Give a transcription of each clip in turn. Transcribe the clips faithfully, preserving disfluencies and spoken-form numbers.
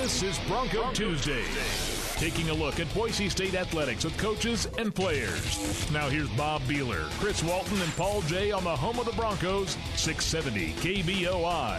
This is Bronco Tuesday, taking a look at Boise State athletics with coaches and players. Now here's Bob Beeler, Chris Walton, and Paul Jay on the home of the Broncos, six seventy K B O I.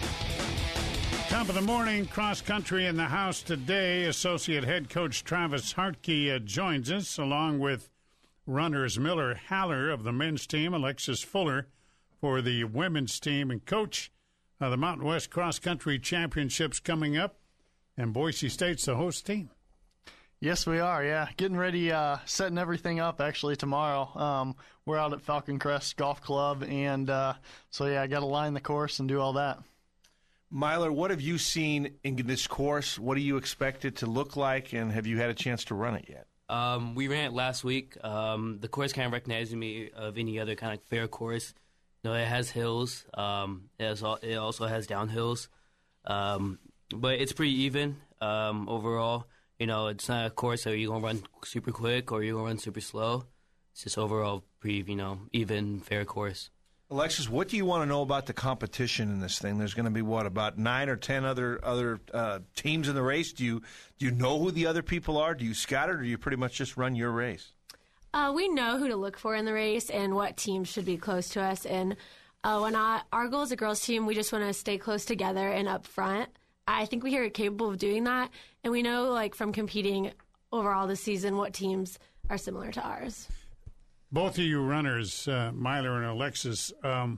Top of the morning, cross country in the house today. Associate head coach Travis Hartke uh, joins us, along with runners Miller Haller of the men's team, Alexis Fuller for the women's team. And coach, uh, the Mountain West Cross Country Championships coming up, and Boise State's the host team. Yes, we are, yeah. Getting ready, uh, setting everything up, actually, tomorrow. Um, we're out at Falcon Crest Golf Club, and uh, so, yeah, I got to line the course and do all that. Myler, what have you seen in this course? What do you expect it to look like, and have you had a chance to run it yet? Um, we ran it last week. Um, the course kind of recognized me of any other kind of fair course. You know, it has hills. Um, it, has, it also has downhills. Um, but it's pretty even um, overall. You know, it's not a course that you're going to run super quick or you're going to run super slow. It's just overall pretty, you know, even, fair course. Alexis, what do you want to know about the competition in this thing? There's going to be, what, about nine or ten other other uh, teams in the race? Do you do you know who the other people are? Do you scout it, or do you pretty much just run your race? Uh, we know who to look for in the race and what teams should be close to us. And uh, when I, our goal as a girls team, we just want to stay close together and up front. I think we are capable of doing that, and we know, like, from competing overall this season, what teams are similar to ours. Both of you runners, uh, Myler and Alexis, um,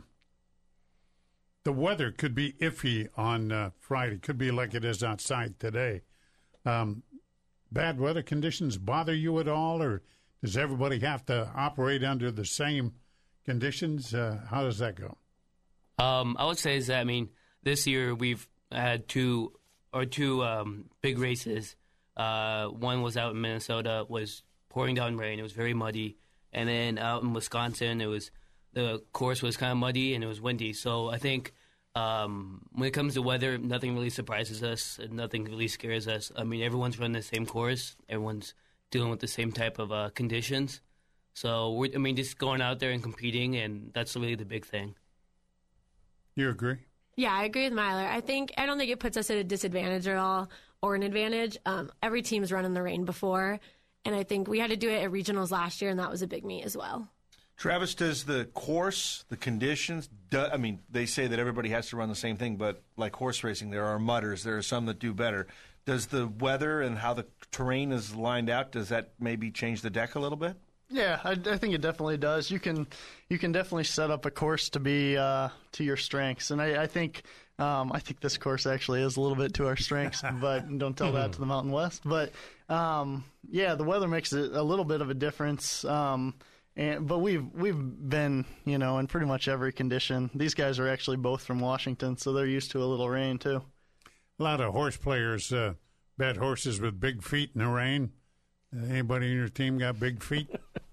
the weather could be iffy on uh, Friday. Could be like it is outside today. Um, bad weather conditions bother you at all, or does everybody have to operate under the same conditions? Uh, how does that go? Um, I would say is that, I mean, this year we've had two or two um, big races. Uh, one was out in Minnesota, was pouring down rain. It was very muddy. And then out in Wisconsin, it was the course was kind of muddy and it was windy. So I think um, when it comes to weather, nothing really surprises us. And nothing really scares us. I mean, everyone's running the same course. Everyone's dealing with the same type of uh, conditions. So, we're, I mean, just going out there and competing, and that's really the big thing. You agree? Yeah, I agree with Myler. I think I don't think it puts us at a disadvantage at all or an advantage. Um, every team's run in the rain before. And I think we had to do it at regionals last year, and that was a big meet as well. Travis, does the course, the conditions, do, I mean, they say that everybody has to run the same thing, but like horse racing, there are mudders. There are some that do better. Does the weather and how the terrain is lined out, does that maybe change the deck a little bit? Yeah, I, I think it definitely does. You can you can definitely set up a course to be uh, to your strengths, and I, I think um, I think this course actually is a little bit to our strengths. But don't tell that to the Mountain West. But um, yeah, the weather makes it a little bit of a difference. Um, and but we've we've been you know in pretty much every condition. These guys are actually both from Washington, so they're used to a little rain too. A lot of horse players uh, bet horses with big feet in the rain. Uh, anybody in your team got big feet?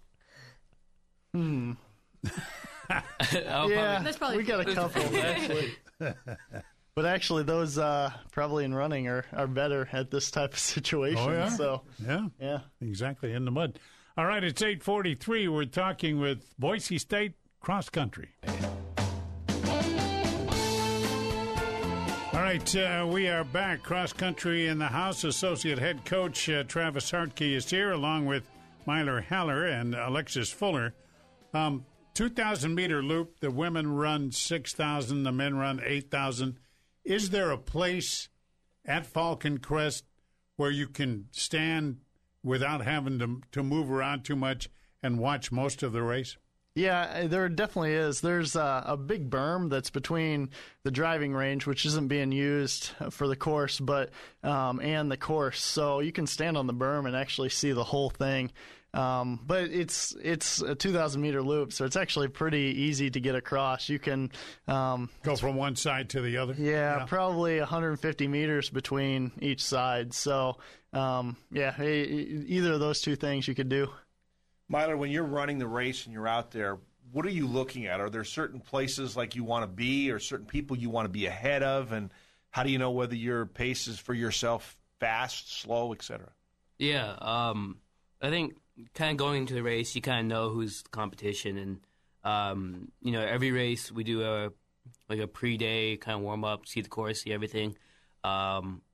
Hmm. yeah, probably, we got a couple actually. But actually, those uh, probably in running are, are better at this type of situation. Oh, yeah? So yeah, yeah, exactly, in the mud. All right, it's eight forty-three. We're talking with Boise State cross country. All right, uh, we are back. Cross country in the house. Associate head coach uh, Travis Hartke is here, along with Myler Haller and Alexis Fuller. Um, two thousand meter loop. The women run six thousand. The men run eight thousand. Is there a place at Falcon Crest where you can stand without having to to move around too much and watch most of the race? Yeah, there definitely is. There's a, a big berm that's between the driving range, which isn't being used for the course, but um, and the course. So you can stand on the berm and actually see the whole thing. Um, but it's it's a two thousand meter loop, so it's actually pretty easy to get across. You can um, go from one side to the other. Yeah, yeah. Probably one hundred fifty meters between each side. So um, yeah, either of those two things you could do. Myler, when you're running the race and you're out there, what are you looking at? Are there certain places like you want to be, or certain people you want to be ahead of? And how do you know whether your pace is for yourself fast, slow, et cetera? Yeah, um, I think kind of going into the race, you kind of know who's the competition, and um, you know, every race we do a like a pre-day kind of warm up, see the course, see everything. Um,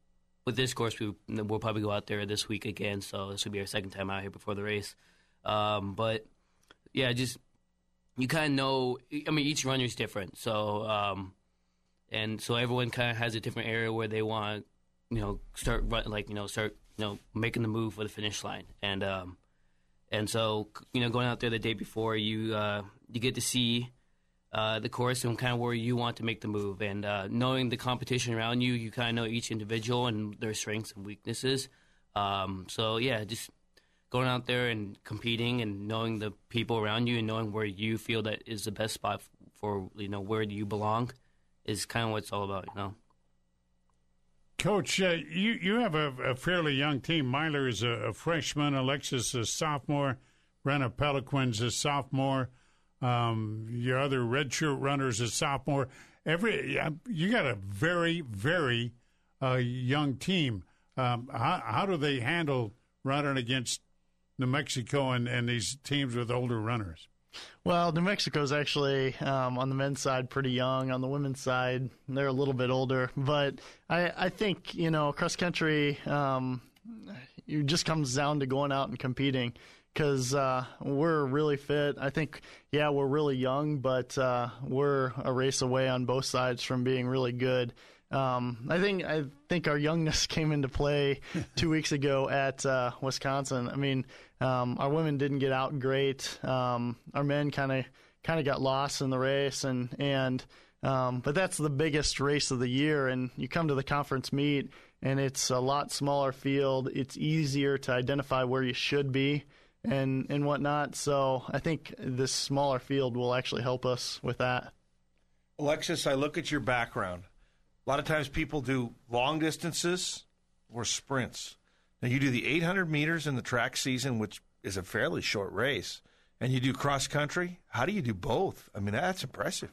with this course, we, we'll probably go out there this week again, so this will be our second time out here before the race. Um, but, yeah, just you kind of know, I mean, each runner is different. So, um, and so everyone kind of has a different area where they want to, you know, start, run, like, you know, start, you know, making the move for the finish line. And, um, and so, you know, going out there the day before, you, uh, you get to see Uh, the course and kind of where you want to make the move. And uh, knowing the competition around you, you kind of know each individual and their strengths and weaknesses. Um, so, yeah, just going out there and competing and knowing the people around you and knowing where you feel that is the best spot for, you know, where you belong is kind of what it's all about, you know. Coach, uh, you, you have a, a fairly young team. Myler is a, a freshman, Alexis a sophomore, Brenna Peliquin's a sophomore. Um, your other redshirt runners as sophomore. Every you got a very, very uh, young team. Um, how, how do they handle running against New Mexico and, and these teams with older runners? Well, New Mexico's actually, um, on the men's side, pretty young. On the women's side, they're a little bit older. But I, I think, you know, cross country, um, it just comes down to going out and competing. Because uh, we're really fit. I think, yeah, we're really young, but uh, we're a race away on both sides from being really good. Um, I think I think our youngness came into play two weeks ago at uh, Wisconsin. I mean, um, our women didn't get out great. Um, our men kind of kind of got lost in the race, and and um, but that's the biggest race of the year. And you come to the conference meet, and it's a lot smaller field. It's easier to identify where you should be. And, and whatnot. So I think this smaller field will actually help us with that. Alexis, I look at your background. A lot of times people do long distances or sprints. Now you do the eight hundred meters in the track season, which is a fairly short race, and you do cross country. How do you do both? I mean, that's impressive.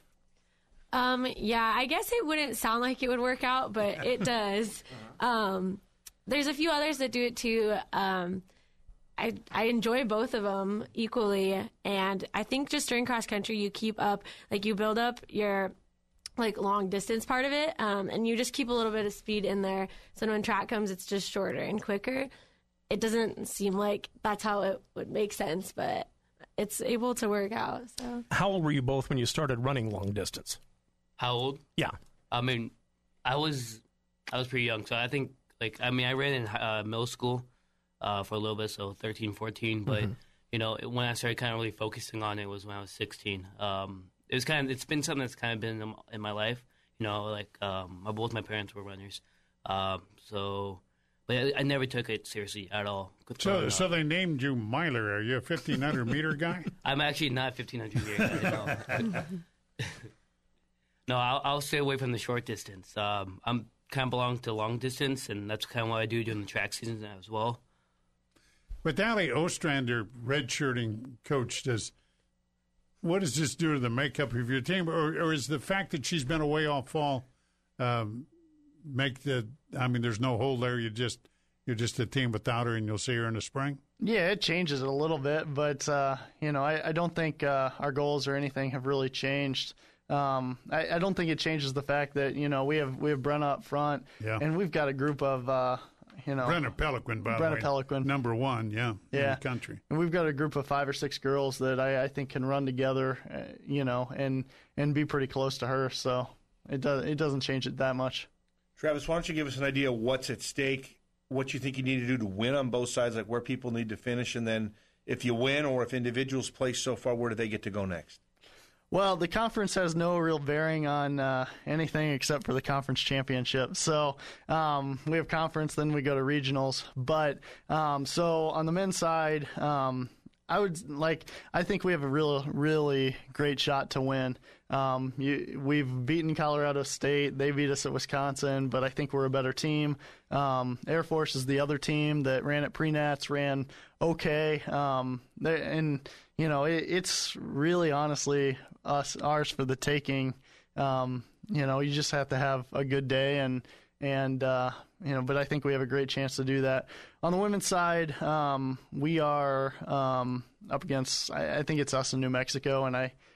Um, yeah, I guess it wouldn't sound like it would work out, but it does. Um, there's a few others that do it too. Um, I, I enjoy both of them equally, and I think just during cross country you keep up, like you build up your like long distance part of it, um, and you just keep a little bit of speed in there, so when track comes it's just shorter and quicker. It doesn't seem like that's how it would make sense, but it's able to work out. So, how old were you both when you started running long distance? How old? Yeah. I mean, I was I was pretty young, so I think, like, I mean, I ran in uh, middle school. Uh, for a little bit, so thirteen, fourteen. But, mm-hmm. you know, when I started kind of really focusing on it was when I was sixteen. Um, it was kind of, it's been something that's kind of been in, in my life. You know, like, um, my, both my parents were runners. Um, so, but I, I never took it seriously at all. So, so they named you Myler. Are you a fifteen hundred meter guy? I'm actually not a fifteen hundred meter guy, no. No, I'll, I'll stay away from the short distance. Um, I'm kind of belong to long distance, and that's kind of what I do during the track season as well. With Ali Ostrander redshirting, coach, does what does this do to the makeup of your team, or, or is the fact that she's been away all fall um, make the? I mean, there's no hole there. You just you're just a team without her, and you'll see her in the spring. Yeah, it changes it a little bit, but uh, you know, I, I don't think uh, our goals or anything have really changed. Um, I, I don't think it changes the fact that you know we have we have Brenna up front, yeah. and we've got a group of. Uh, You know, Brenna Peliquin, by Brenna the way. Peliquin. Number one, yeah, yeah, in the country. And we've got a group of five or six girls that I, I think can run together, uh, you know, and, and be pretty close to her. So it does it doesn't change it that much. Travis, why don't you give us an idea of what's at stake, what you think you need to do to win on both sides, like where people need to finish, and then if you win or if individuals place so far, where do they get to go next? Well, the conference has no real bearing on uh, anything except for the conference championship. So um, we have conference, then we go to regionals. But um, so on the men's side, um, I would like. I think we have a real, really great shot to win. Um, you, we've beaten Colorado State. They beat us at Wisconsin, but I think we're a better team. Um, Air Force is the other team that ran at Pre-Nats, ran okay. Um, they, and you know, it, it's really honestly us ours for the taking. Um, you know, you just have to have a good day and and uh, you know, but I think we have a great chance to do that. On the women's side, um, we are um, up against. I, I think it's us in New Mexico, and I,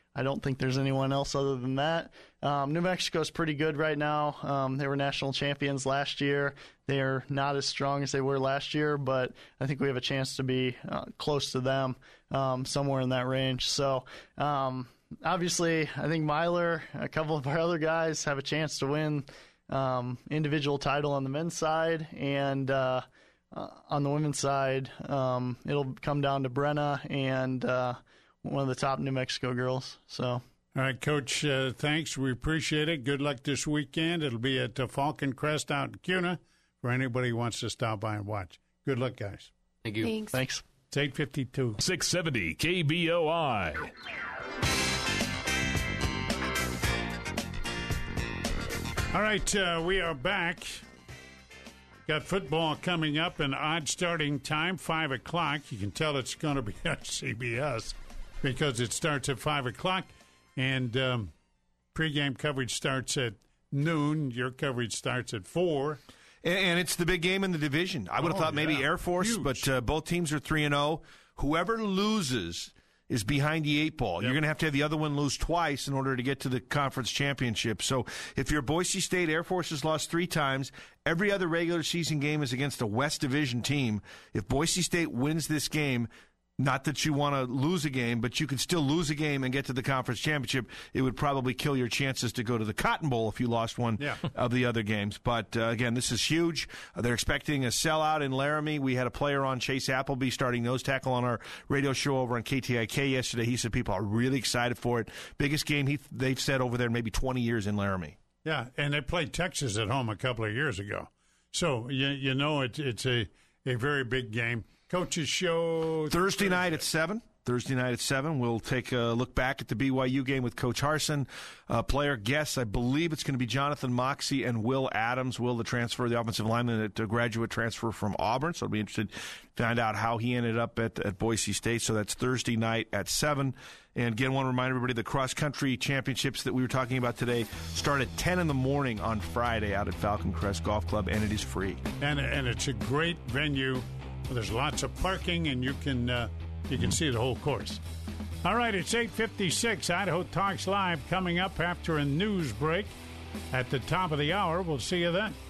I don't think there's anyone else other than that. Um, New Mexico's pretty good right now. Um, they were national champions last year. They are not as strong as they were last year, but I think we have a chance to be uh, close to them, um, somewhere in that range. So, um, obviously, I think Myler, a couple of our other guys, have a chance to win um, individual title on the men's side, and uh, uh, on the women's side, um, it'll come down to Brenna and uh, one of the top New Mexico girls. So, all right, Coach, uh, thanks. We appreciate it. Good luck this weekend. It'll be at uh, Falcon Crest out in Cuna for anybody who wants to stop by and watch. Good luck, guys. Thank you. Thanks. Thanks. It's eight fifty-two. six seventy K B O I. All right, uh, we are back. Got football coming up, an odd starting time, five o'clock. You can tell it's going to be on C B S because it starts at five o'clock, and um, pregame coverage starts at noon. Your coverage starts at four. And, and it's the big game in the division. I would have Oh, thought maybe yeah. Air Force, Huge. but uh, both teams are three and oh. Whoever loses is behind the eight ball. Yep. You're going to have to have the other one lose twice in order to get to the conference championship. So if you're Boise State, Air Force has lost three times. Every other regular season game is against a West Division team. If Boise State wins this game, not that you want to lose a game, but you could still lose a game and get to the conference championship. It would probably kill your chances to go to the Cotton Bowl if you lost one Yeah. of the other games. But, uh, again, this is huge. Uh, they're expecting a sellout in Laramie. We had a player on, Chase Appleby, starting nose tackle on our radio show over on K T I K yesterday. He said people are really excited for it. Biggest game he, they've said over there in maybe twenty years in Laramie. Yeah, and they played Texas at home a couple of years ago. So, you, you know, it, it's a, a very big game. Coach's show Thursday night at seven. Thursday night at seven. We'll take a look back at the B Y U game with Coach Harsin. Uh, player guests, I believe it's going to be Jonathan Moxie and Will Adams. Will, the transfer, the offensive lineman, a graduate transfer from Auburn. So I'll be interested to find out how he ended up at, at Boise State. So that's Thursday night at seven. And again, I want to remind everybody the cross-country championships that we were talking about today start at ten in the morning on Friday out at Falcon Crest Golf Club, and it is free. And, and it's a great venue. There's lots of parking, and you can uh, you can see the whole course. All right, it's eight fifty-six. Idaho Talks Live coming up after a news break at the top of the hour. We'll see you then.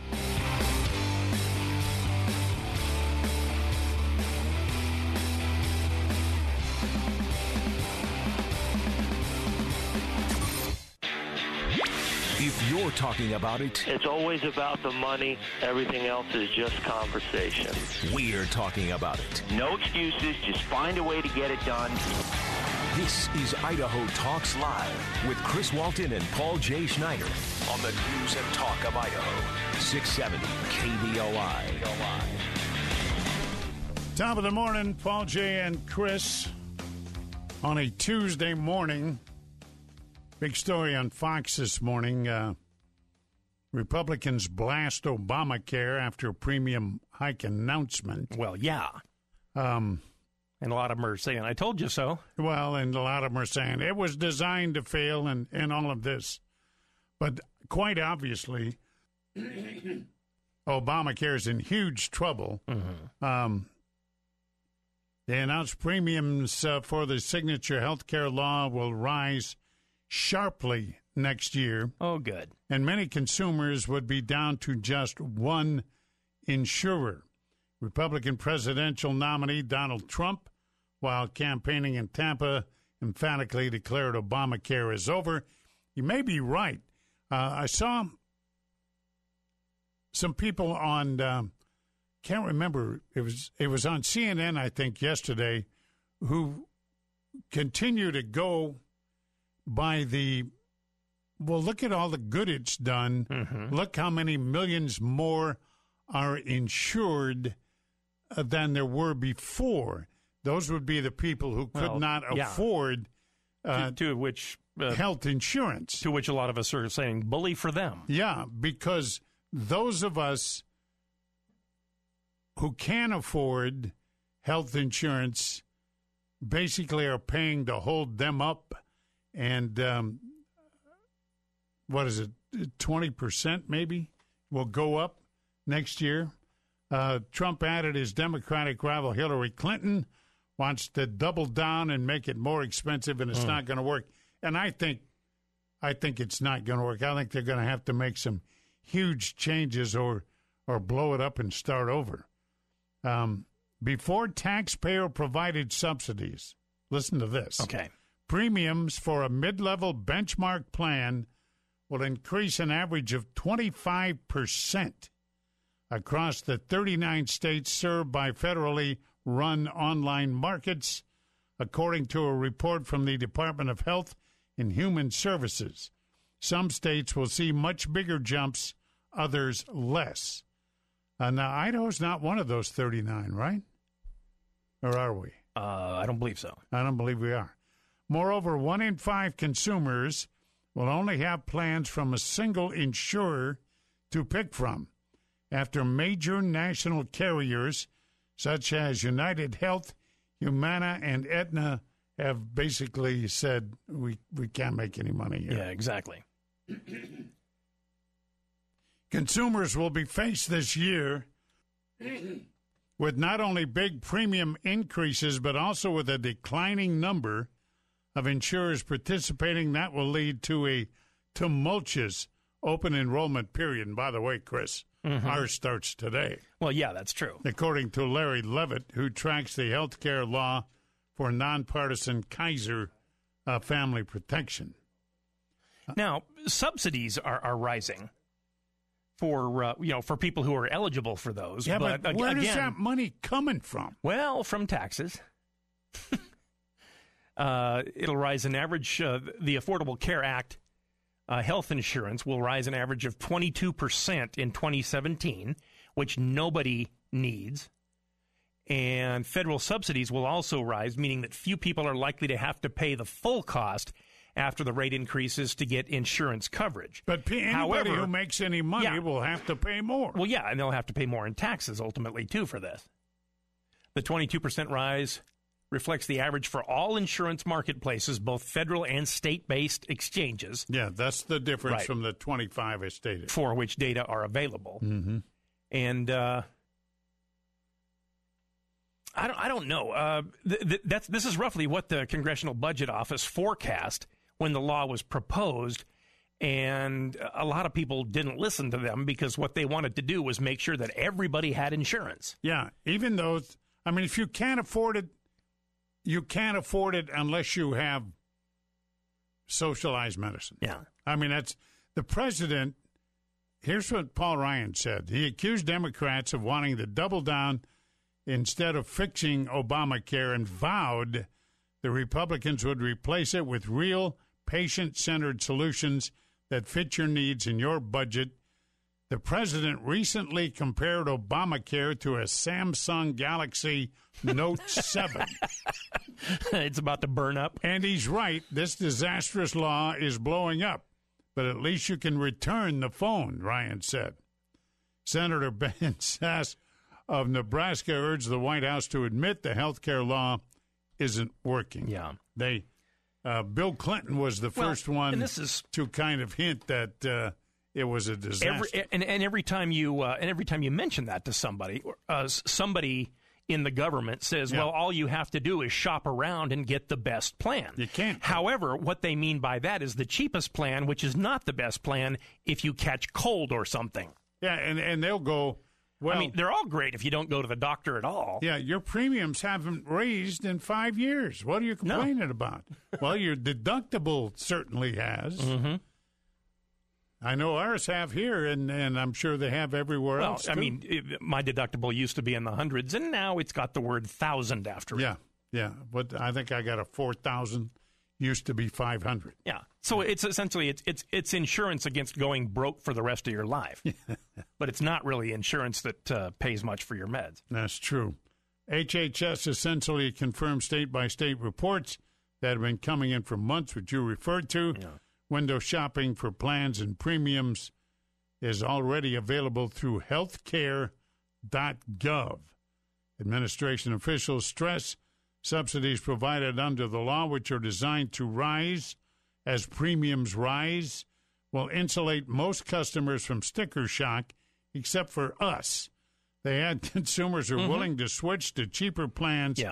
If you're talking about it, It's always about the money. Everything else is just conversation. we're talking about it. No excuses. Just find a way to get it done. This is Idaho Talks Live with Chris Walton and Paul J. Schneider on the News and Talk of Idaho, six seventy K B O I. Top of the morning, Paul J. and Chris on a Tuesday morning. Big story on Fox this morning. Uh, Republicans blast Obamacare after premium hike announcement. Well, yeah. Um, And a lot of them are saying, I told you so. well, and a lot of them are saying it was designed to fail and, and all of this. But quite obviously, Obamacare is in huge trouble. Mm-hmm. Um, they announced premiums uh, for the signature health care law will rise sharply next year, Oh, good. and many consumers would be down to just one insurer. Republican presidential nominee Donald Trump, while campaigning in Tampa, emphatically declared Obamacare is over. You may be right. Uh, I saw some people on, um, can't remember, it was it was on C N N, I think, yesterday, who continue to go by the, well, look at all the good it's done. Mm-hmm. Look how many millions more are insured uh, than there were before. Those would be the people who could Well, not yeah. afford uh, to, to which uh, health insurance. to which a lot of us are saying, bully for them. Yeah, because those of us who can afford health insurance basically are paying to hold them up. And um, what is it, twenty percent maybe will go up next year. Uh, Trump added his Democratic rival Hillary Clinton wants to double down and make it more expensive, and it's Mm. not going to work. and I think, I think it's not going to work. I think they're going to have to make some huge changes or or blow it up and start over. Um, before taxpayer-provided subsidies, listen to this. Okay. Premiums for a mid-level benchmark plan will increase an average of twenty-five percent across the thirty-nine states served by federally run online markets, according to a report from the Department of Health and Human Services. Some states will see much bigger jumps, others less. Uh, now, Idaho's not one of those thirty-nine, right? Or are we? Uh, I don't believe so. I don't believe we are. Moreover, one in five consumers will only have plans from a single insurer to pick from after major national carriers such as United Health, Humana, and Aetna have basically said we, we can't make any money here. Yeah, exactly. Consumers will be faced this year with not only big premium increases, but also with a declining number of insurers participating. That will lead to a tumultuous open enrollment period. And by the way, Chris, mm-hmm. ours starts today. Well, yeah, that's true. According to Larry Levitt, who tracks the health care law for nonpartisan Kaiser uh, Family Protection. Now, subsidies are, are rising for uh, you know for people who are eligible for those. Yeah, but, but where again, is that money coming from? Well, from taxes. uh, it'll rise an average. Uh, the Affordable Care Act uh, health insurance will rise an average of twenty-two percent in twenty seventeen, which nobody needs. And federal subsidies will also rise, meaning that few people are likely to have to pay the full cost after the rate increases to get insurance coverage. But anybody However, who makes any money yeah. will have to pay more. Well, yeah, and they'll have to pay more in taxes ultimately, too, for this. The twenty-two percent rise reflects the average for all insurance marketplaces, both federal and state-based exchanges. Yeah, that's the difference right. from the twenty-five I stated. For which data are available. Mm-hmm. And uh, I don't, I don't know. Uh, th- th- that's this is roughly what the Congressional Budget Office forecast when the law was proposed, and a lot of people didn't listen to them because what they wanted to do was make sure that everybody had insurance. Yeah, even though, I mean, if you can't afford it, you can't afford it unless you have socialized medicine. Yeah. I mean, that's the president. Here's what Paul Ryan said. He accused Democrats of wanting to double down instead of fixing Obamacare and vowed the Republicans would replace it with real patient-centered solutions that fit your needs and your budget. The president recently compared Obamacare to a Samsung Galaxy Note seven. It's about to burn up. And he's right. This disastrous law is blowing up. But at least you can return the phone, Ryan said. Senator Ben Sasse of Nebraska urged the White House to admit the health care law isn't working. Yeah. They, uh, Bill Clinton was the well, first one this is, to kind of hint that uh, it was a disaster. Every, and, and every time you uh, and every time you mention that to somebody, uh, somebody in the government says, yeah. well, all you have to do is shop around and get the best plan. You can't. However, what they mean by that is the cheapest plan, which is not the best plan if you catch cold or something. Yeah, and, and they'll go, well, I mean, they're all great if you don't go to the doctor at all. Yeah, your premiums haven't raised in five years. What are you complaining no. about? Well, your deductible certainly has. Mm-hmm. I know ours have here, and, and I'm sure they have everywhere well, else, I too. mean, it, my deductible used to be in the hundreds, and now it's got the word thousand after it. Yeah, yeah. But I think I got a four thousand. Used to be five hundred. Yeah. So it's essentially, it's it's it's insurance against going broke for the rest of your life. But it's not really insurance that uh, pays much for your meds. That's true. H H S essentially confirmed state-by-state reports that have been coming in for months, which you referred to. Yeah. Window shopping for plans and premiums is already available through healthcare dot gov. Administration officials stress subsidies provided under the law, which are designed to rise as premiums rise, will insulate most customers from sticker shock, except for us. They add consumers are mm-hmm. willing to switch to cheaper plans yeah.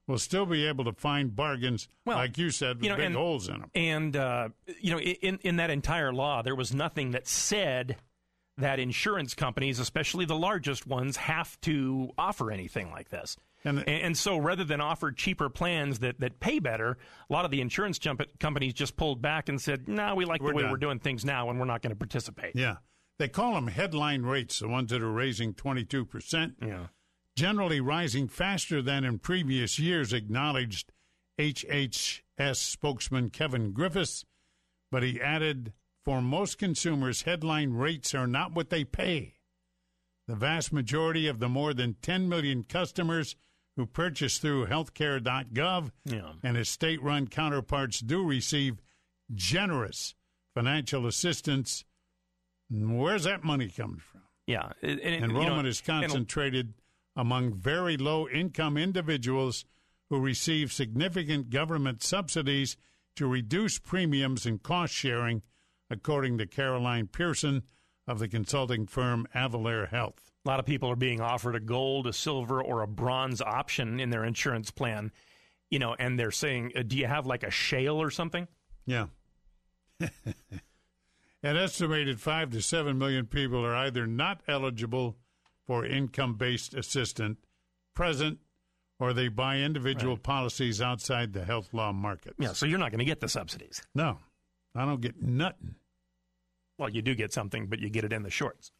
will still be able to find bargains, well, like you said, with you know, big and, holes in them. And, uh, you know, in, in that entire law, there was nothing that said that insurance companies, especially the largest ones, have to offer anything like this. And, and, and so rather than offer cheaper plans that, that pay better, a lot of the insurance jump companies just pulled back and said, no, nah, we like we're the way done. we're doing things now, and we're not going to participate. Yeah. They call them headline rates, the ones that are raising twenty-two percent. Yeah. Generally rising faster than in previous years, acknowledged H H S spokesman Kevin Griffiths. But he added, for most consumers, headline rates are not what they pay. The vast majority of the more than ten million customers who purchase through healthcare dot gov yeah. and his state-run counterparts do receive generous financial assistance. Where's that money coming from? Yeah. And, and, Enrollment you know, is concentrated among very low-income individuals who receive significant government subsidies to reduce premiums and cost sharing, according to Caroline Pearson of the consulting firm Avalere Health. A lot of people are being offered a gold, a silver, or a bronze option in their insurance plan, you know, and they're saying, uh, do you have like a shale or something? Yeah. An estimated five to seven million people are either not eligible for income-based assistance, present, or they buy individual right. policies outside the health law markets. Yeah, so you're not going to get the subsidies. No, I don't get nothing. Well, you do get something, but you get it in the shorts.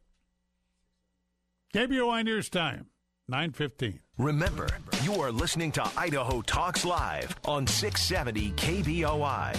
K B O I News Time, nine fifteen. Remember, you are listening to Idaho Talks Live on six seventy K B O I.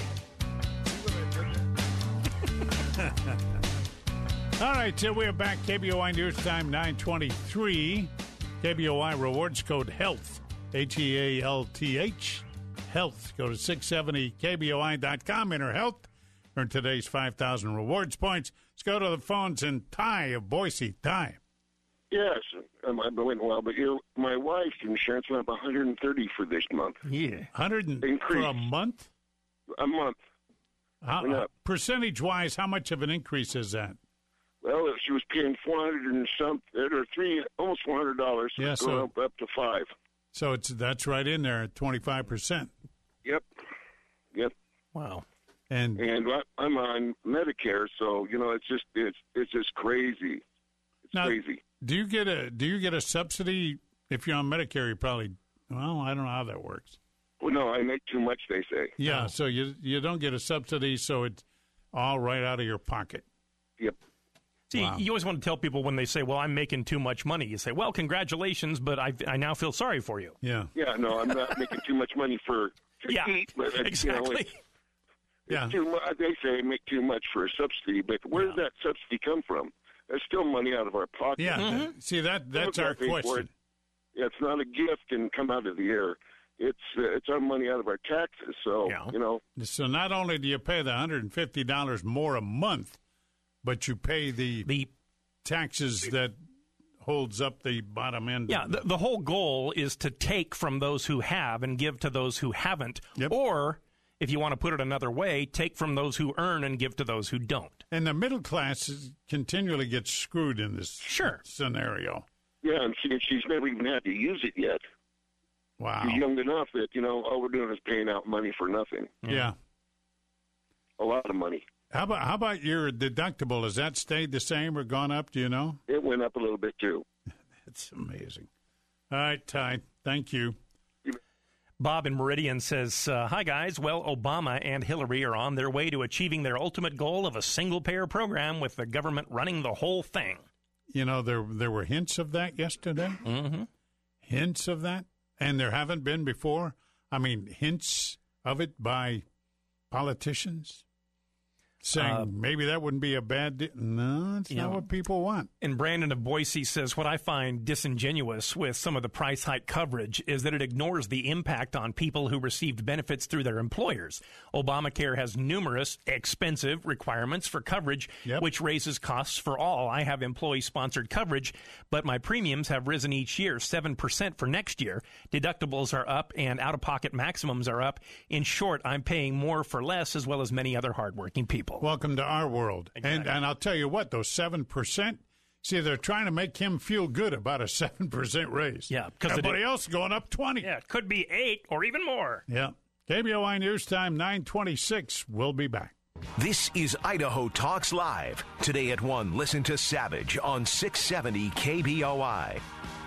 All right, so we're back. K B O I News Time, nine twenty-three. K B O I rewards code HEALTH, H E A L T H, HEALTH. Go to six seventy K B O I dot com, enter HEALTH, earn today's five thousand rewards points. Let's go to the phones and Ty of Boise. Ty. Yes, um, I've been waiting a while, but your, my wife's insurance went up one hundred thirty for this month. Yeah. one hundred Increase. For a month? A month. How, uh, percentage-wise, how much of an increase is that? Well, if she was paying four hundred and something, or three, almost four hundred dollars, yeah, so so, up, up to five. So it's that's right in there at twenty-five percent. Yep. Yep. Wow. And and I'm on Medicare, so you know it's just it's it's just crazy. It's now, crazy. Do you get a do you get a subsidy if you're on Medicare? You probably well, I don't know how that works. Well, no, I make too much. They say. Yeah, so you you don't get a subsidy, so it's all right out of your pocket. Yep. See, wow. You always want to tell people when they say, well, I'm making too much money. You say, well, congratulations, but I I now feel sorry for you. Yeah. Yeah, no, I'm not making too much money for to yeah, eat. But, exactly. You know, it's, yeah. It's too much, they say make too much for a subsidy, but where yeah. does that subsidy come from? There's still money out of our pocket. Yeah, mm-hmm. that, see, that that's our question. Yeah, it's not a gift and come out of the air. It's uh, it's our money out of our taxes, so, yeah. you know. So not only do you pay the one hundred fifty dollars more a month, but you pay the... the taxes that holds up the bottom end. Yeah, the, the whole goal is to take from those who have and give to those who haven't. Yep. Or, if you want to put it another way, take from those who earn and give to those who don't. And the middle class continually gets screwed in this sure. scenario. Yeah, and she, she's never even had to use it yet. Wow. She's young enough that, you know, all we're doing is paying out money for nothing. Yeah. A lot of money. How about how about your deductible? Has that stayed the same or gone up? Do you know? It went up a little bit too. That's amazing. All right, Ty. Thank you. Bob in Meridian says, uh, hi, guys. Well, Obama and Hillary are on their way to achieving their ultimate goal of a single-payer program with the government running the whole thing. You know, there there were hints of that yesterday. Mm-hmm. Hints of that. And there haven't been before. I mean, hints of it by politicians. Saying uh, maybe that wouldn't be a bad... Di- no, it's not know, what people want. And Brandon of Boise says, what I find disingenuous with some of the price hike coverage is that it ignores the impact on people who received benefits through their employers. Obamacare has numerous expensive requirements for coverage, yep. which raises costs for all. I have employee-sponsored coverage, but my premiums have risen each year, seven percent for next year. Deductibles are up, and out-of-pocket maximums are up. In short, I'm paying more for less, as well as many other hardworking people. Welcome to our world. Exactly. And and I'll tell you what, those seven percent, See, they're trying to make him feel good about a seven percent raise. Yeah, because everybody else going up twenty. Yeah, it could be eight or even more. Yeah. K B O I News Time, nine twenty-six. We'll be back. This is Idaho Talks Live. Today at one, listen to Savage on six seventy K B O I.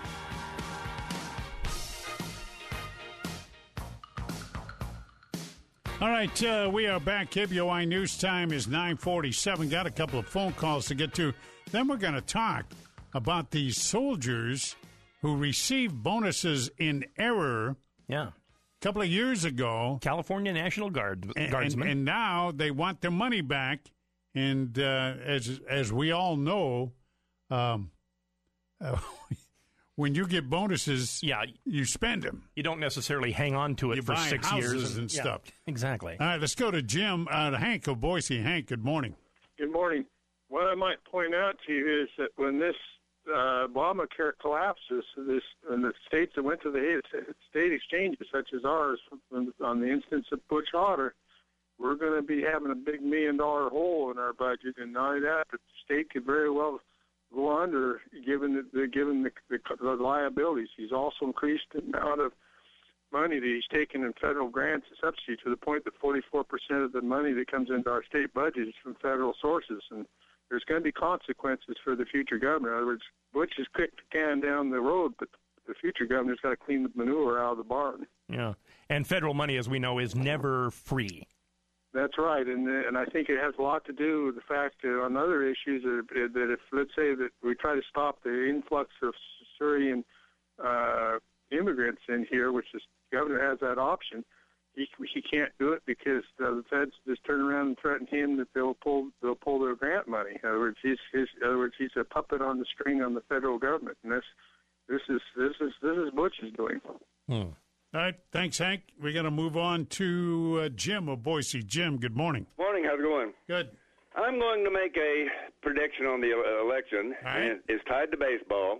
All right, uh, we are back. K B O I News Time is nine forty-seven. Got a couple of phone calls to get to. Then we're going to talk about these soldiers who received bonuses in error. Yeah. A couple of years ago. California National Guard and, Guardsmen. And, and now they want their money back. And uh, as as we all know, um, uh, when you get bonuses, yeah, you spend them. You don't necessarily hang on to it you for buy six houses years and, and yeah, stuff. Exactly. All right, let's go to Jim, uh, Hank of Boise. Hank, good morning. Good morning. What I might point out to you is that when this uh, Obamacare collapses, this and the states that went to the state exchanges, such as ours, on the instance of Butch Otter, we're going to be having a big million-dollar hole in our budget, and not only that, but the state could very well go under, given the, the given the, the, the liabilities. He's also increased the amount of money that he's taken in federal grants and subsidies to the point that forty-four percent of the money that comes into our state budget is from federal sources, and there's going to be consequences for the future governor. In other words, Butch has kicked the can down the road, but the future governor's got to clean the manure out of the barn. Yeah, and federal money, as we know, is never free. That's right, and and I think it has a lot to do with the fact that on other issues that, that if, let's say that we try to stop the influx of Syrian uh, immigrants in here, which the governor has that option, he he can't do it because uh, the feds just turn around and threaten him that they'll pull they'll pull their grant money. In other words, he's his, in other words he's a puppet on the string on the federal government, and this this is this is this is Butch's doing. Hmm. All right, thanks, Hank. We're going to move on to uh, Jim of Boise. Jim, good morning. Morning, how's it going? Good. I'm going to make a prediction on the uh, election, right. and it's tied to baseball.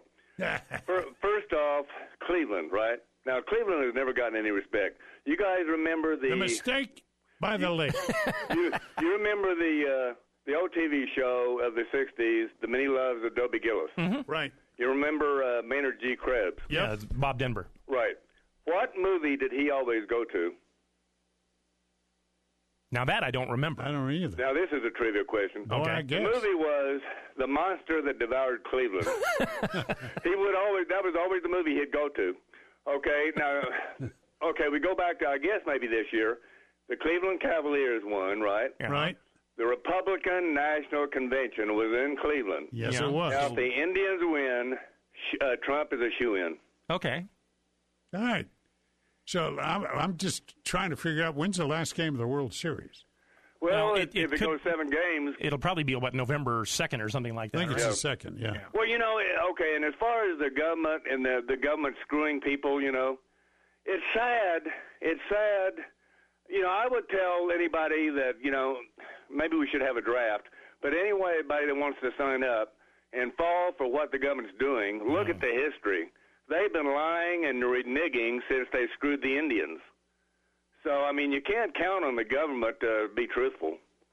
First off, Cleveland, right? Now, Cleveland has never gotten any respect. You guys remember the... The mistake by the lake. you, you remember the uh, the old T V show of the sixties, The Many Loves of Dobie Gillis? Mm-hmm. Right. You remember uh, Maynard G. Krebs? Yep. Yeah, it's Bob Denver. Right. What movie did he always go to? Now that I don't remember. I don't either. Now this is a trivia question. Oh, okay. I guess. The movie was The Monster That Devoured Cleveland. He would always, that was always the movie he'd go to. Okay, now, okay, we go back to, I guess maybe this year. The Cleveland Cavaliers won, right? Yeah. Right. The Republican National Convention was in Cleveland. Yes, yeah. It was. Now, if the Indians win, uh, Trump is a shoo-in. Okay. All right. So I'm, I'm just trying to figure out when's the last game of the World Series. Well, no, it, it if it could, goes seven games, it'll probably be what November second or something like that. I think right? it's yeah. the second. Yeah. yeah. Well, you know, okay, and as far as the government and the the government screwing people, you know, it's sad. It's sad. You know, I would tell anybody that you know maybe we should have a draft. But anyway, anybody that wants to sign up and fall for what the government's doing, look mm. at the history. They've been lying and reneging since they screwed the Indians. So, I mean, you can't count on the government to be truthful.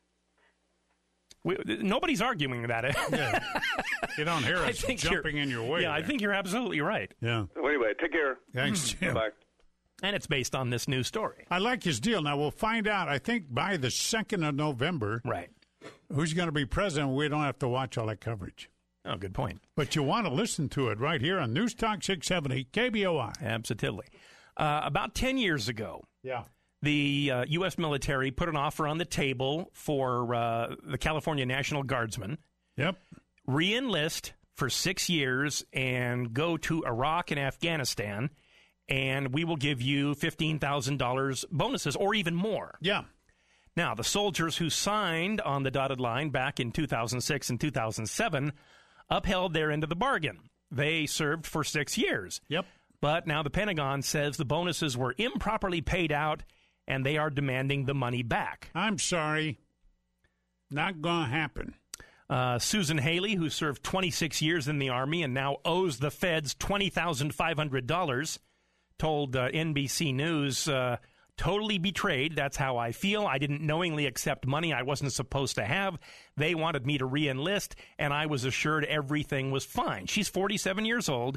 We, nobody's arguing that. Yeah. You don't hear us jumping in your way. Yeah, there. I think you're absolutely right. Yeah. So anyway, take care. Thanks, Jim. Bye. And it's based on this news story. I like his deal. Now, we'll find out, I think, by the second of November. Right. Who's going to be president. We don't have to watch all that coverage. Oh, good point. But you want to listen to it right here on News Talk six seventy K B O I. Absolutely. Uh, about ten years ago, yeah, the uh, U S military put an offer on the table for uh, the California National Guardsmen. Yep. Re-enlist for six years and go to Iraq and Afghanistan, and we will give you fifteen thousand dollars bonuses or even more. Yeah. Now, the soldiers who signed on the dotted line back in two thousand six and two thousand seven upheld their end of the bargain. They served for six years. Yep. But now the Pentagon says the bonuses were improperly paid out, and they are demanding the money back. I'm sorry. Not going to happen. Uh, Susan Haley, who served twenty-six years in the Army and now owes the feds twenty thousand five hundred dollars, told uh, N B C News, uh, totally betrayed. That's how I feel. I didn't knowingly accept money I wasn't supposed to have. They wanted me to re-enlist, and I was assured everything was fine. She's forty-seven years old,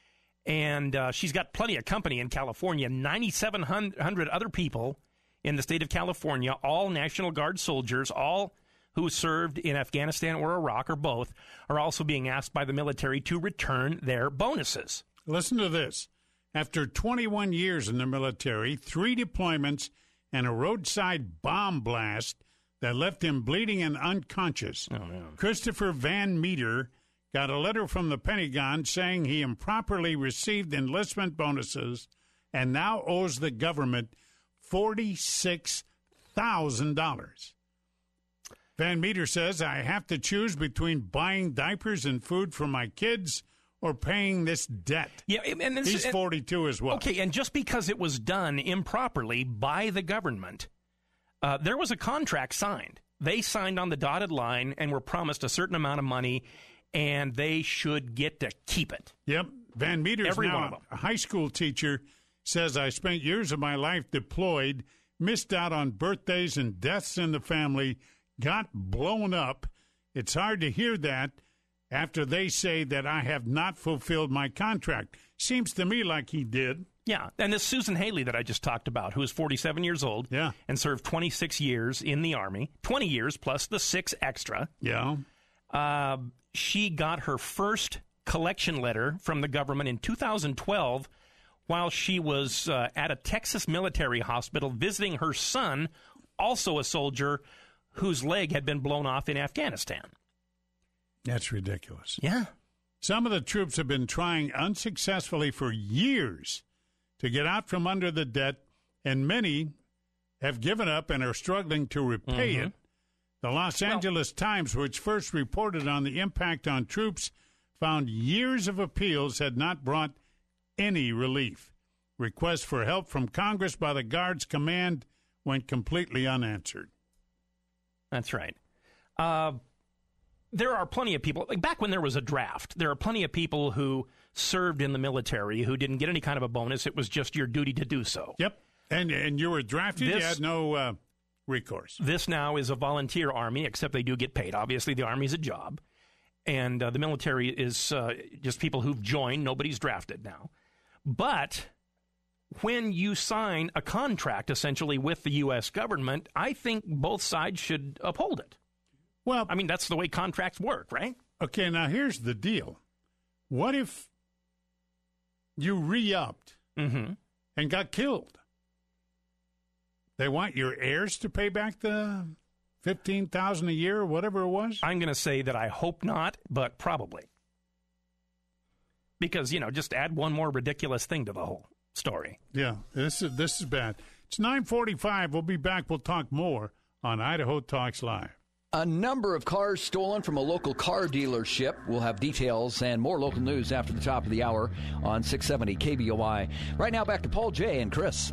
and uh, she's got plenty of company in California. ninety-seven hundred other people in the state of California, all National Guard soldiers, all who served in Afghanistan or Iraq or both, are also being asked by the military to return their bonuses. Listen to this. After twenty-one years in the military, three deployments, and a roadside bomb blast that left him bleeding and unconscious, oh, yeah. Christopher Van Meter got a letter from the Pentagon saying he improperly received enlistment bonuses and now owes the government forty-six thousand dollars. Van Meter says, I have to choose between buying diapers and food for my kids or paying this debt. Yeah, and this, He's forty-two as well. Okay, and just because it was done improperly by the government, uh, there was a contract signed. They signed on the dotted line and were promised a certain amount of money, and they should get to keep it. Yep. Van Meter's Every now one of them. a high school teacher, says, I spent years of my life deployed, missed out on birthdays and deaths in the family, got blown up. It's hard to hear that after they say that I have not fulfilled my contract. Seems to me like he did. Yeah, and this Susan Haley that I just talked about, who is forty-seven years old yeah. and served twenty-six years in the Army, twenty years plus the six extra. Yeah. Uh, she got her first collection letter from the government in two thousand twelve while she was uh, at a Texas military hospital visiting her son, also a soldier whose leg had been blown off in Afghanistan. That's ridiculous. Yeah. Some of the troops have been trying unsuccessfully for years to get out from under the debt, and many have given up and are struggling to repay mm-hmm. it. The Los Angeles well, Times, which first reported on the impact on troops, found years of appeals had not brought any relief. Requests for help from Congress by the Guards Command went completely unanswered. That's right. Uh, there are plenty of people, like back when there was a draft, there are plenty of people who served in the military who didn't get any kind of a bonus. It was just your duty to do so. Yep. And and you were drafted, this, you had no uh, recourse. This now is a volunteer army, except they do get paid. Obviously, the Army's a job. And uh, the military is uh, just people who've joined. Nobody's drafted now. But when you sign a contract, essentially, with the U S government, I think both sides should uphold it. Well, I mean, that's the way contracts work, right? Okay, now here's the deal. What if you re-upped mm-hmm. and got killed? They want your heirs to pay back the fifteen thousand dollars a year or whatever it was? I'm going to say that I hope not, but probably. Because, you know, just add one more ridiculous thing to the whole story. Yeah, this is this is bad. It's nine forty-five. We'll be back. We'll talk more on Idaho Talks Live. A number of cars stolen from a local car dealership. We'll have details and more local news after the top of the hour on six seventy K B O I. Right now, back to Paul J. and Chris.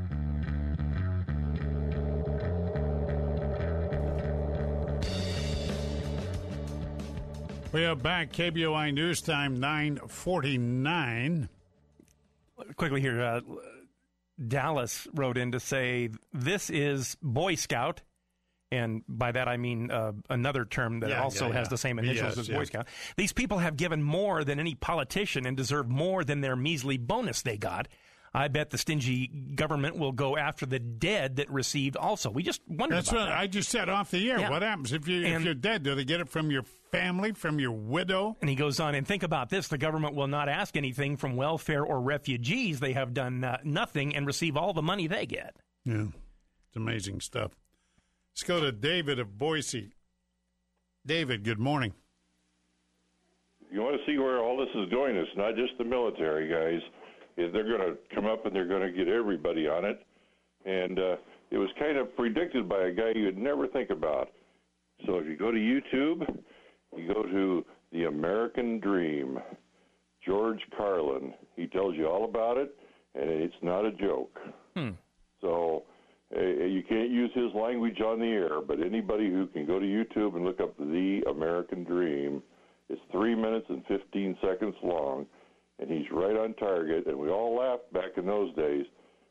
We are back. K B O I News Time, nine forty-nine. Quickly here, uh, Dallas wrote in to say, this is Boy Scout. And by that I mean uh, another term that yeah, also yeah, has yeah. the same initials yes, as yeah. Boy Scout. These people have given more than any politician and deserve more than their measly bonus they got. I bet the stingy government will go after the dead that received also. We just wondered That's about what that. I just said off the air. Yeah. What happens if, you, And- if you're dead? Do they get it from your family, from your widow? And he goes on, and think about this. The government will not ask anything from welfare or refugees. They have done uh, nothing and receive all the money they get. Yeah, it's amazing stuff. Let's go to David of Boise. David, good morning. You want to see where all this is going? It's not just the military, guys. Is they're going to come up and they're going to get everybody on it. And uh, it was kind of predicted by a guy you'd never think about. So if you go to YouTube, you go to The American Dream, George Carlin. He tells you all about it, and it's not a joke. Hmm. So uh, you can't use his language on the air, but anybody who can go to YouTube and look up The American Dream, it's three minutes and fifteen seconds long, and he's right on target. And we all laughed back in those days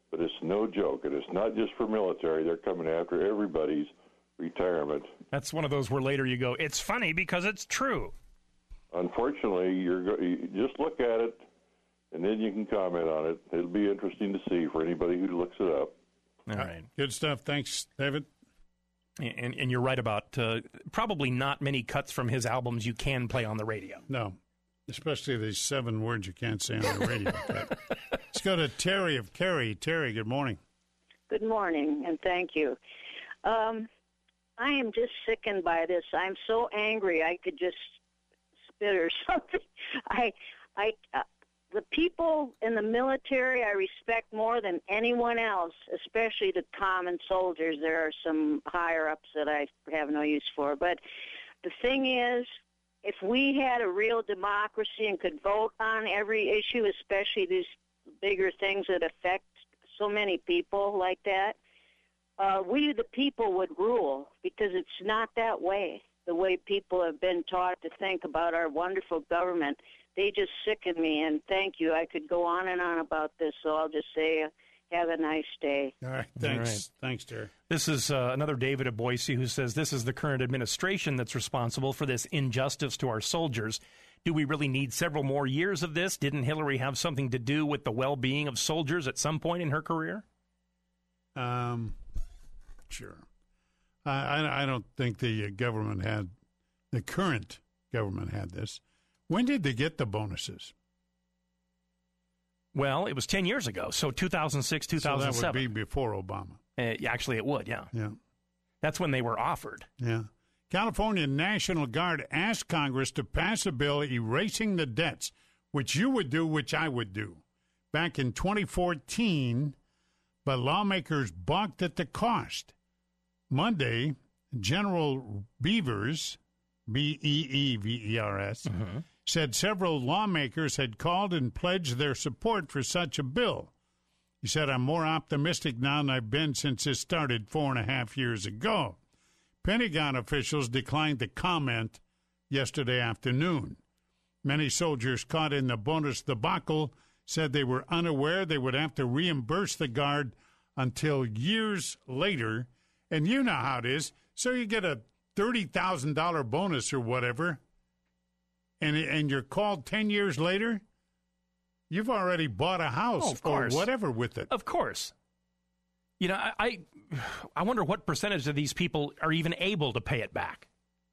but it's no joke, and it's not just for military. They're coming after everybody's retirement. That's one of those where later you go, it's funny because it's true. Unfortunately, you're go- you just look at it, and then you can comment on it. It'll be interesting to see for anybody who looks it up. All right. Good stuff. Thanks, David. And, and you're right about uh, probably not many cuts from his albums you can play on the radio. No, especially these seven words you can't say on the radio. Let's go to Terry of Cary. Terry, good morning. Good morning, and thank you. Um, I am just sickened by this. I'm so angry I could just spit or something. I, I, uh, the people in the military I respect more than anyone else, especially the common soldiers. There are some higher-ups that I have no use for. But the thing is, if we had a real democracy and could vote on every issue, especially these bigger things that affect so many people like that, uh, we the people would rule, because it's not that way, the way people have been taught to think about our wonderful government. They just sicken me, and thank you. I could go on and on about this, so I'll just say uh, have a nice day. All right. Thanks. All right. Thanks, Terry. This is uh, another David of Boise who says this is the current administration that's responsible for this injustice to our soldiers. Do we really need several more years of this? Didn't Hillary have something to do with the well-being of soldiers at some point in her career? Um, sure. I, I, I don't think the government had, the current government had this. When did they get the bonuses? Well, it was ten years ago, so two thousand six, two thousand seven. So that would be before Obama. Uh, actually, it would, yeah. Yeah. That's when they were offered. Yeah. California National Guard asked Congress to pass a bill erasing the debts, which you would do, which I would do, back in twenty fourteen, but lawmakers balked at the cost. Monday, General Beavers, B E E V E R S, mm-hmm. said several lawmakers had called and pledged their support for such a bill. He said, I'm more optimistic now than I've been since it started four and a half years ago. Pentagon officials declined to comment yesterday afternoon. Many soldiers caught in the bonus debacle said they were unaware they would have to reimburse the Guard until years later. And you know how it is. So you get a thirty thousand dollars bonus or whatever, and and you're called ten years later, you've already bought a house oh, or whatever with it. Of course. You know, I, I I wonder what percentage of these people are even able to pay it back.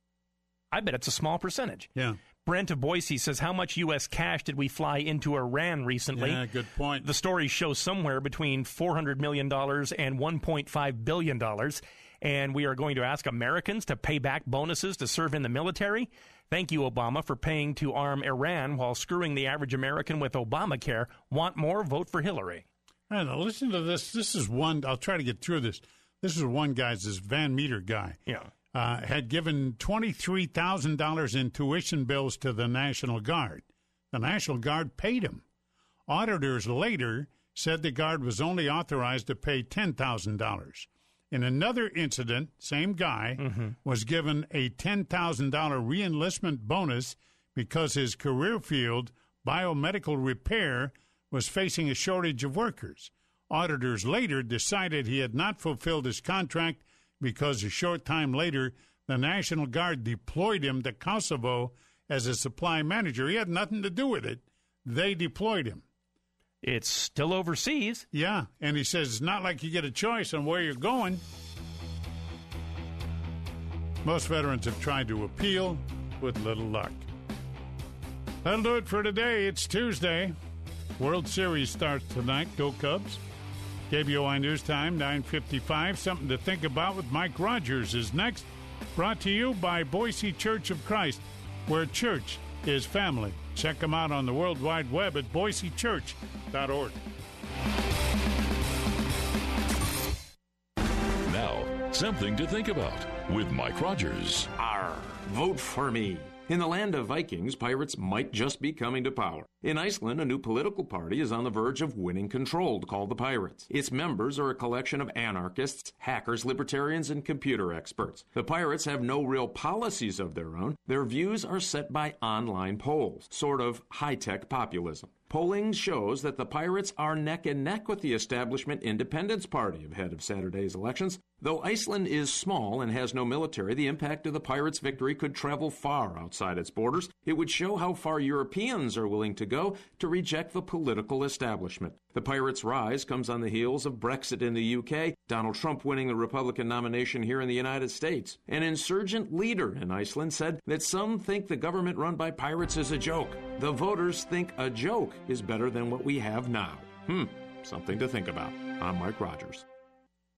I bet it's a small percentage. Yeah. Brent of Boise says, how much U S cash did we fly into Iran recently? Yeah, good point. The story shows somewhere between four hundred million dollars and one point five billion dollars. And we are going to ask Americans to pay back bonuses to serve in the military. Thank you, Obama, for paying to arm Iran while screwing the average American with Obamacare. Want more? Vote for Hillary. All right, now listen to this. This is one. I'll try to get through this. This is one guy's, this Van Meter guy. Yeah. Uh, had given twenty-three thousand dollars in tuition bills to the National Guard. The National Guard paid him. Auditors later said the Guard was only authorized to pay ten thousand dollars. In another incident, same guy mm-hmm. was given a ten thousand dollars reenlistment bonus because his career field, biomedical repair, was facing a shortage of workers. Auditors later decided he had not fulfilled his contract because a short time later, the National Guard deployed him to Kosovo as a supply manager. He had nothing to do with it. They deployed him. It's still overseas. Yeah, and he says it's not like you get a choice on where you're going. Most veterans have tried to appeal with little luck. That'll do it for today. It's Tuesday. World Series starts tonight. Go Cubs. K B O I News Time, nine fifty-five. Something to think about with Mike Rogers is next. Brought to you by Boise Church of Christ, where church is family. Check them out on the World Wide Web at boise church dot org. Now, something to think about with Mike Rogers. Arr, vote for me. In the land of Vikings, pirates might just be coming to power. In Iceland, a new political party is on the verge of winning control, called the Pirates. Its members are a collection of anarchists, hackers, libertarians, and computer experts. The Pirates have no real policies of their own. Their views are set by online polls, sort of high-tech populism. Polling shows that the pirates are neck and neck with the establishment Independence Party ahead of Saturday's elections. Though Iceland is small and has no military, the impact of the pirates' victory could travel far outside its borders. It would show how far Europeans are willing to go to reject the political establishment. The pirates' rise comes on the heels of Brexit in the U K, Donald Trump winning the Republican nomination here in the United States. An insurgent leader in Iceland said that some think the government run by pirates is a joke. The voters think a joke is better than what we have now. Hmm, something to think about. I'm Mike Rogers.